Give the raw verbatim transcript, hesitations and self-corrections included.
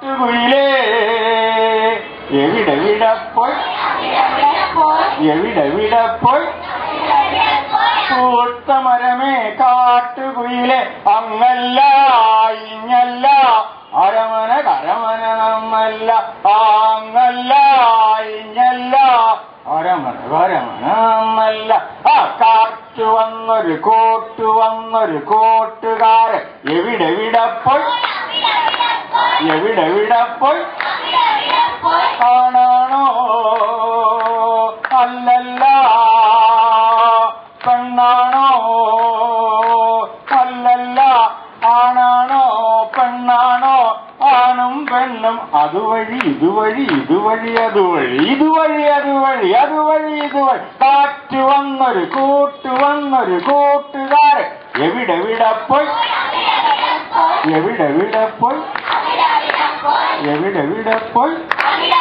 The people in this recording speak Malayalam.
കാട്ടുകുയിലേ എവിടെവിടെ പോയി എവിടെവിടെ പോയി പൂത്തമരമേ കാട്ടുകുയിലെ അങ്ങല്ല ഇങ്ങല്ല അരമന കരമന നമ്മല്ല അങ്ങല്ല ഇങ്ങല്ല അരമന കരമന നമ്മല്ല ആ കാറ്റു വന്നൊരു കോട്ടു വന്നൊരു കോട്ടുകാരൻ എവിടെവിടെ പോയി എവിടെവിടെ പോയി ആണാണോ അല്ലല്ല പെണ്ണാണോ അല്ലല്ല ആണാണോ പെണ്ണാണോ ആണും പെണ്ണും അതുവഴി ഇതുവഴി ഇതുവഴി അതുവഴി ഇതുവഴി അതുവഴി അതുവഴി ഇതുവഴി കാറ്റ് വന്നൊരു കൂട്ട് വന്നൊരു കൂട്ടുകാരൻ എവിടെവിടെ പോയി എവിടെവിടെ പോയി എവിടെവിടെ പോയി